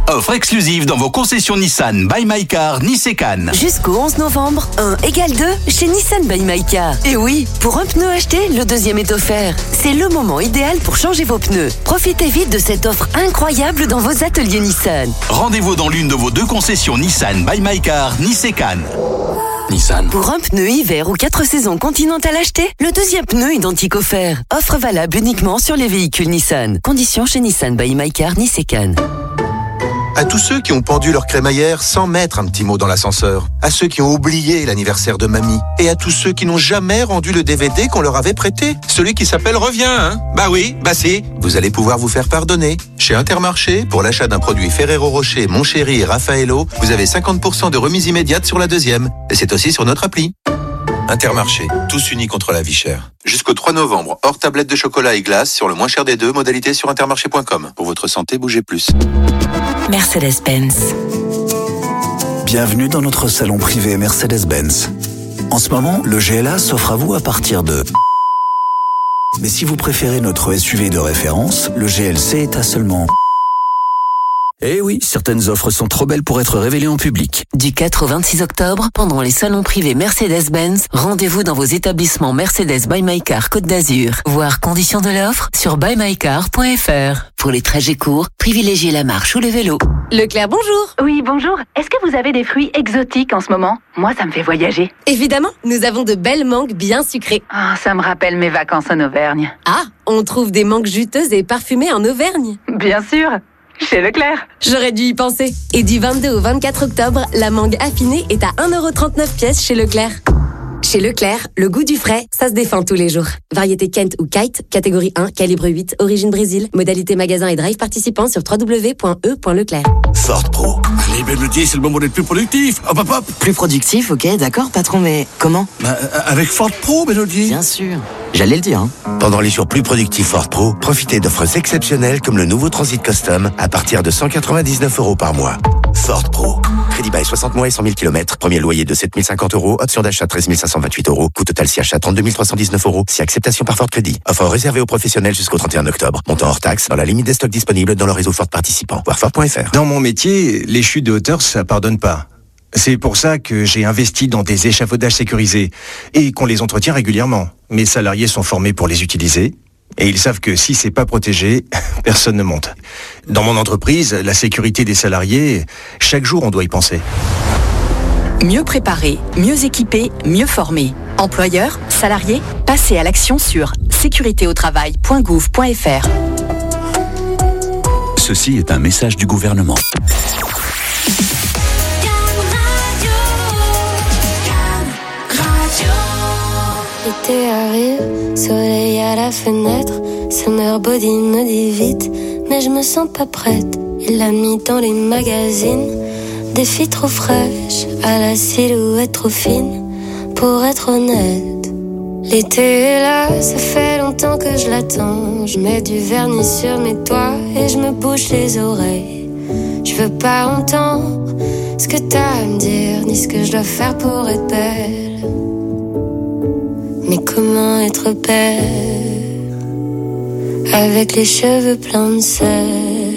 Offre exclusive dans vos concessions Nissan by My Car Nice et Cannes. Jusqu'au 11 novembre, 1 égale 2 chez Nissan by My Car. Et oui, pour un pneu acheté, le deuxième est offert. C'est le moment idéal pour changer vos pneus. Profitez vite de cette offre incroyable dans vos ateliers Nissan. Rendez-vous dans l'une de vos 2 concessions Nissan by My Car Nice et Cannes. Nissan. Pour un pneu hiver ou 4 saisons Continental acheté, le deuxième pneu identique offert. Offre valable uniquement sur les véhicules Nissan. Conditions chez Nissan by My Car Nice et Cannes. À tous ceux qui ont pendu leur crémaillère sans mettre un petit mot dans l'ascenseur. À ceux qui ont oublié l'anniversaire de mamie. Et à tous ceux qui n'ont jamais rendu le DVD qu'on leur avait prêté. Celui qui s'appelle Reviens, hein? Bah oui, bah si. Vous allez pouvoir vous faire pardonner. Chez Intermarché, pour l'achat d'un produit Ferrero Rocher, Mon Chéri et Raffaello, vous avez 50% de remise immédiate sur la deuxième. Et c'est aussi sur notre appli. Intermarché, tous unis contre la vie chère. Jusqu'au 3 novembre, hors tablette de chocolat et glace sur le moins cher des 2, modalité sur intermarché.com. Pour votre santé, bougez plus. Mercedes-Benz. Bienvenue dans notre salon privé Mercedes-Benz. En ce moment, le GLA s'offre à vous à partir de... Mais si vous préférez notre SUV de référence, le GLC est à seulement... Eh oui, certaines offres sont trop belles pour être révélées en public. Du 4 au 26 octobre, pendant les salons privés Mercedes-Benz, rendez-vous dans vos établissements Mercedes by My Car Côte d'Azur. Voir conditions de l'offre sur bymycar.fr. Pour les trajets courts, privilégiez la marche ou le vélo. Leclerc, bonjour. Oui, bonjour. Est-ce que vous avez des fruits exotiques en ce moment? Moi, ça me fait voyager. Évidemment, nous avons de belles mangues bien sucrées. Ah, ça me rappelle mes vacances en Auvergne. Ah, on trouve des mangues juteuses et parfumées en Auvergne. Bien sûr. Chez Leclerc. J'aurais dû y penser. Et du 22 au 24 octobre, la mangue affinée est à 1,39€ pièce chez Leclerc. Chez Leclerc, le goût du frais, ça se défend tous les jours. Variété Kent ou Kite, catégorie 1, calibre 8, origine Brésil. Modalité magasin et drive participant sur www.e.leclerc. Ford Pro. Allez, Mélodie, c'est le moment d'être plus productif. Hop, hop, hop. Plus productif, ok, d'accord, patron, mais comment? Avec Ford Pro, Mélodie. Bien sûr. J'allais le dire, hein. Pendant les jours plus productifs Ford Pro, profitez d'offres exceptionnelles comme le nouveau Transit Custom à partir de 199€ par mois. Ford Pro. Crédit bail 60 mois et 100 000 km. Premier loyer de 7 050 €. Option d'achat 13 528 €. Coût total si achat 32 319 €. Si acceptation par Ford Crédit. Offre réservée aux professionnels jusqu'au 31 octobre. Montant hors taxe dans la limite des stocks disponibles dans le réseau Ford participant. Voir Ford.fr. Dans mon métier, les chutes de hauteur, ça pardonne pas. C'est pour ça que j'ai investi dans des échafaudages sécurisés et qu'on les entretient régulièrement. Mes salariés sont formés pour les utiliser et ils savent que si c'est pas protégé, personne ne monte. Dans mon entreprise, la sécurité des salariés, chaque jour on doit y penser. Mieux préparé, mieux équipé, mieux formé. Employeurs, salariés, passez à l'action sur sécuritéautravail.gouv.fr. Ceci est un message du gouvernement. L'été arrive, soleil à la fenêtre. Summer body me dit vite, mais je me sens pas prête. Il l'a mis dans les magazines. Des filles trop fraîches, à la silhouette trop fine. Pour être honnête, l'été est là, ça fait longtemps que je l'attends. Je mets du vernis sur mes doigts et je me bouche les oreilles. Je veux pas entendre ce que t'as à me dire, ni ce que je dois faire pour être belle. Mais comment être belle avec les cheveux pleins de sel?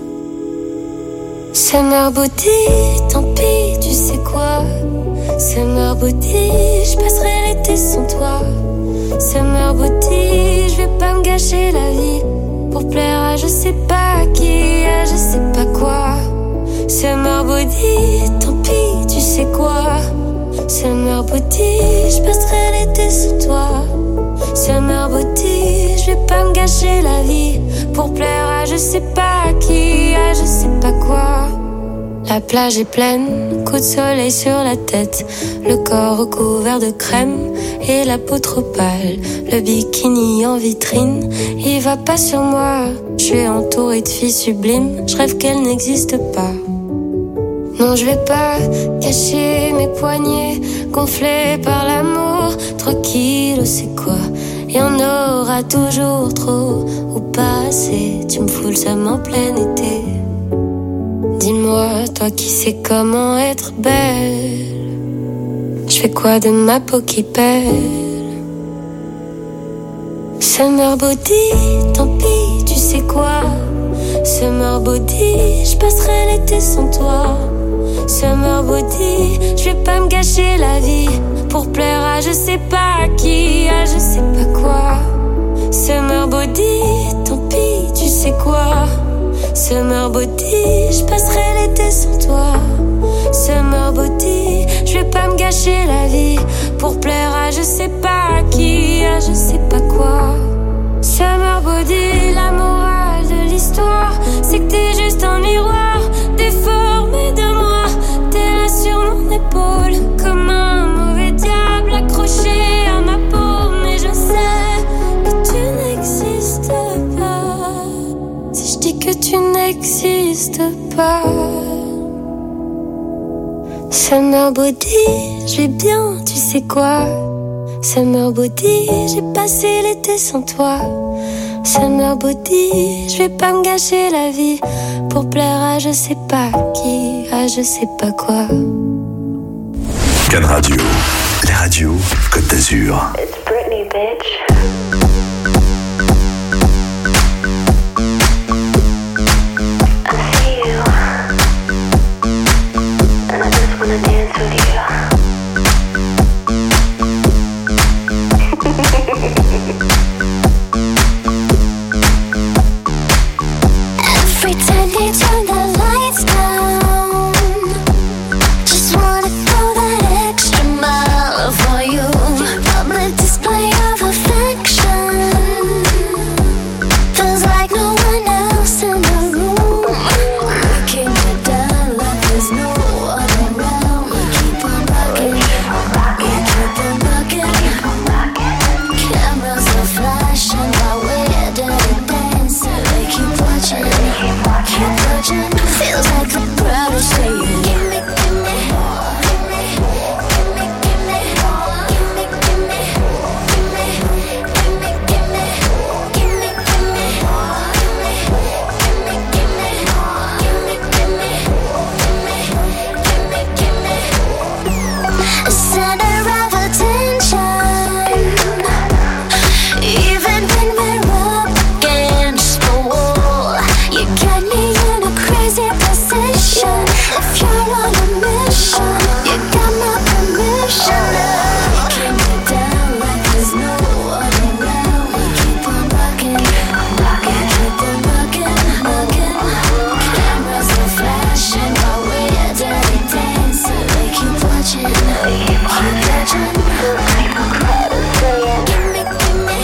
Summer body, tant pis, tu sais quoi? Summer body, je passerai l'été sans toi. Summer body, je vais pas me gâcher la vie pour plaire à je sais pas qui, à je sais pas quoi. Summer body, tant pis, tu sais quoi? Summer body, je passerai l'été sous toi. Summer body, je vais pas me gâcher la vie pour plaire à je sais pas qui, à je sais pas quoi. La plage est pleine, coup de soleil sur la tête, le corps recouvert de crème et la peau trop pâle. Le bikini en vitrine, il va pas sur moi. Je suis entourée de filles sublimes, je rêve qu'elles n'existent pas. Non, je vais pas cacher mes poignets gonflés par l'amour. 3 kilos, c'est quoi? Y'en aura toujours trop ou pas assez. Tu me fous le seum en plein été. Dis-moi, toi qui sais comment être belle, je fais quoi de ma peau qui pèle? Summer body, tant pis, tu sais quoi? Summer body, je passerai l'été sans toi. Summer body, je vais pas me gâcher la vie pour plaire à je sais pas qui, à je sais pas quoi. Summer body, tant pis, tu sais quoi. Summer body, je passerai l'été sans toi. Summer body, je vais pas me gâcher la vie pour plaire à je sais pas qui, à je sais pas quoi. Summer body, la morale de l'histoire, c'est que t'es juste un miroir déformé de moi. T'es là sur mon épaule, comme un mauvais diable accroché à ma peau. Mais je sais que tu n'existes pas. Si je dis que tu n'existes pas. Summer body, je vais bien, tu sais quoi. Summer body, j'ai passé l'été sans toi. Summer body, je vais pas me gâcher la vie pour plaire à je sais pas qui, à je sais pas quoi. Can Radio, les radios Côte d'Azur. It's Britney, bitch. Every time they turn the lights down, just wanna go that extra mile for you. Public display of affection feels like no one else in the room. Breaking it down like there's no one around. We keep on rocking, we keep on rocking. Cameras are flashing while we're dirty dancing. They keep watching, keep watching. Feels like the crowd is saying, gimme, gimme, gimme, gimme, gimme, gimme, gimme, gimme, gimme, gimme, gimme, center of attention. Even when we're up against the wall, you got me in a crazy position. If you're on a mission, you got my permission. Breaking me down like there's no one around. We keep on rocking, we keep on rocking, rocking. Cameras are flashing while we're dirty dancing. We keep watching, keep watching. Gimme, gimme,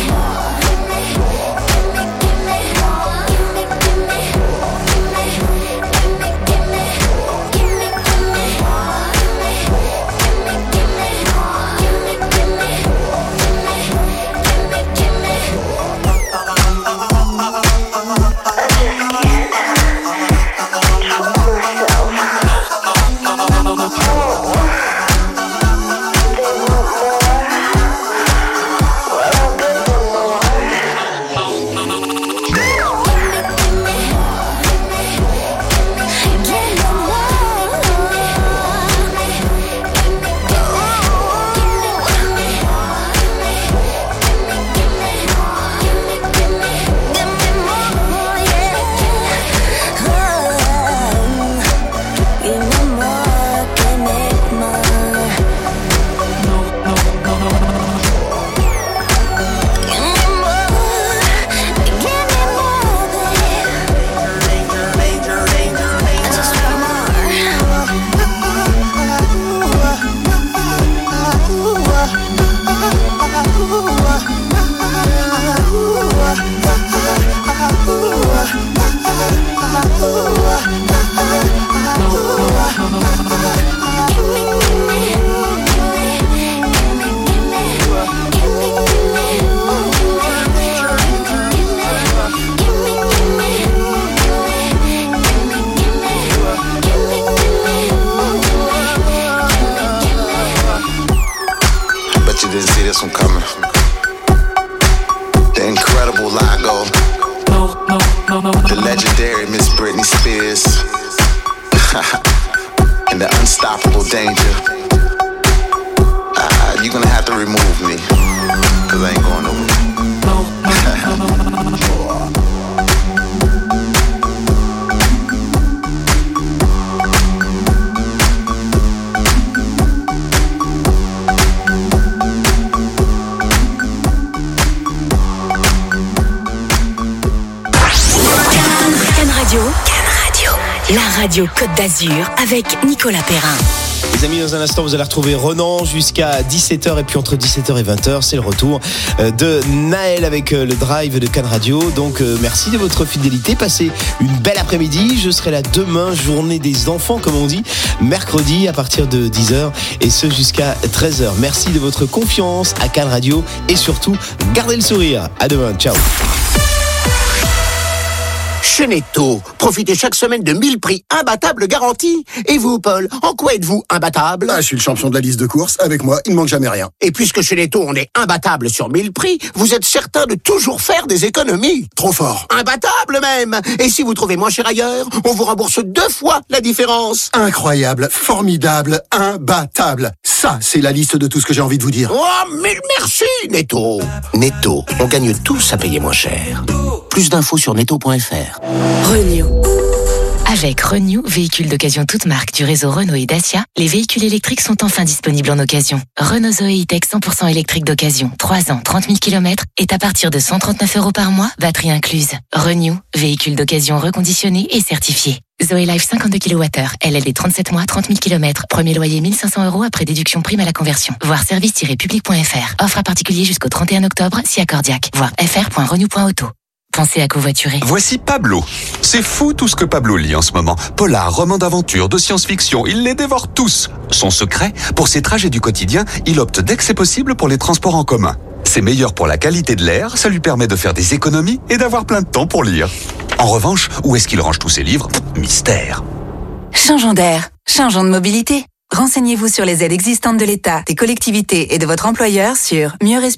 this one coming. The incredible Lago. The legendary Miss Britney Spears. And the unstoppable Danger. You're gonna have to remove me, cause I ain't going nowhere. Radio Côte d'Azur avec Nicolas Perrin. Les amis, dans un instant, vous allez retrouver Ronan jusqu'à 17h et puis entre 17h et 20h, c'est le retour de Naël avec le drive de Can Radio. Donc merci de votre fidélité, passez une belle après-midi. Je serai là demain, journée des enfants comme on dit, mercredi à partir de 10h et ce jusqu'à 13h. Merci de votre confiance à Can Radio et surtout, gardez le sourire. À demain, ciao. Chez Netto, profitez chaque semaine de 1000 prix imbattables garantis. Et vous, Paul, en quoi êtes-vous imbattable ? Je suis le champion de la liste de courses. Avec moi, il ne manque jamais rien. Et puisque chez Netto, on est imbattable sur 1000 prix, vous êtes certain de toujours faire des économies. Trop fort. Imbattable même. Et si vous trouvez moins cher ailleurs, on vous rembourse 2 fois la différence. Incroyable, formidable, imbattable. Ça, c'est la liste de tout ce que j'ai envie de vous dire. Oh, mille merci, Netto. Netto, on gagne tous à payer moins cher. Plus d'infos sur netto.fr. Renew. Avec Renew, véhicules d'occasion toute marque du réseau Renault et Dacia, les véhicules électriques sont enfin disponibles en occasion. Renault Zoe E-Tech 100% électrique d'occasion, 3 ans, 30 000 km, est à partir de 139 € par mois, batterie incluse. Renew, véhicule d'occasion reconditionné et certifié. Zoe Life 52 kWh, LLD 37 mois, 30 000 km, premier loyer 1 500 € après déduction prime à la conversion. Voir service-public.fr. Offre à particulier jusqu'au 31 octobre, si accordiaque. Voir fr.renew.auto. Pensez à covoiturer. Voici Pablo. C'est fou tout ce que Pablo lit en ce moment. Polar, romans d'aventure, de science-fiction, il les dévore tous. Son secret, pour ses trajets du quotidien, il opte dès que c'est possible pour les transports en commun. C'est meilleur pour la qualité de l'air, ça lui permet de faire des économies et d'avoir plein de temps pour lire. En revanche, où est-ce qu'il range tous ses livres ? Mystère. Changeons d'air, changeons de mobilité. Renseignez-vous sur les aides existantes de l'État, des collectivités et de votre employeur sur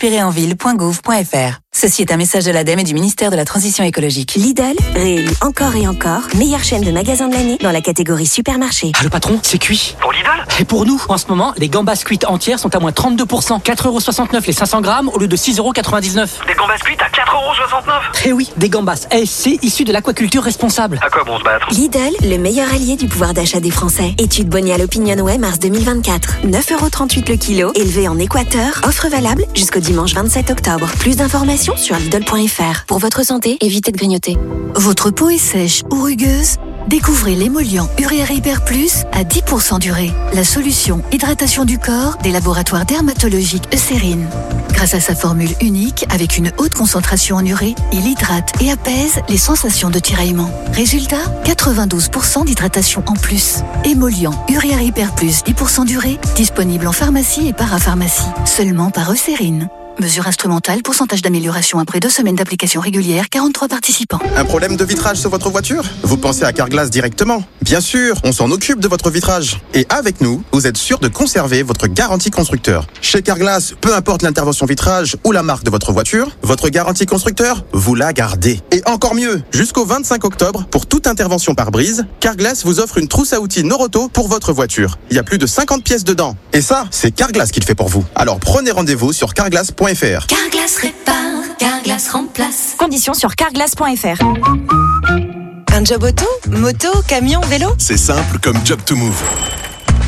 mieuxrespirerenville.gouv.fr. Ceci est un message de l'ADEME et du ministère de la Transition écologique. Lidl, réélu encore et encore, meilleure chaîne de magasins de l'année dans la catégorie supermarché. Ah, le patron, c'est cuit. Pour Lidl ? Et pour nous, en ce moment, les gambas cuites entières sont à moins 32%. 4,69 € les 500 grammes au lieu de 6,99 €. Des gambas cuites à 4,69 €. Eh oui, des gambas. C'est issu de l'aquaculture responsable. À quoi bon se battre ? Lidl, le meilleur allié du pouvoir d'achat des Français. Étude Bonial Opinionway mars 2024. 9,38 € le kilo, élevé en Équateur. Offre valable jusqu'au dimanche 27 octobre. Plus d'informations sur Lidl.fr. Pour votre santé, évitez de grignoter. Votre peau est sèche ou rugueuse ? Découvrez l'émollient Urière Hyper Plus à 10% d'urée. La solution hydratation du corps des laboratoires dermatologiques Eucérine. Grâce à sa formule unique, avec une haute concentration en urée, il hydrate et apaise les sensations de tiraillement. Résultat, 92% d'hydratation en plus. Émollient Urière Hyper Plus 10% d'urée, disponible en pharmacie et parapharmacie. Seulement par Eucérine. Mesure instrumentale, pourcentage d'amélioration après 2 semaines d'application régulière, 43 participants. Un problème de vitrage sur votre voiture ? Vous pensez à Carglass directement ? Bien sûr, on s'en occupe de votre vitrage. Et avec nous, vous êtes sûr de conserver votre garantie constructeur. Chez Carglass, peu importe l'intervention vitrage ou la marque de votre voiture, votre garantie constructeur, vous la gardez. Et encore mieux, jusqu'au 25 octobre, pour toute intervention par brise, Carglass vous offre une trousse à outils Noroto pour votre voiture. Il y a plus de 50 pièces dedans. Et ça, c'est Carglass qui le fait pour vous. Alors prenez rendez-vous sur carglass.fr. Carglass répare, Carglass remplace. Conditions sur carglass.fr. Un job auto, moto, camion, vélo ? C'est simple comme Job to Move.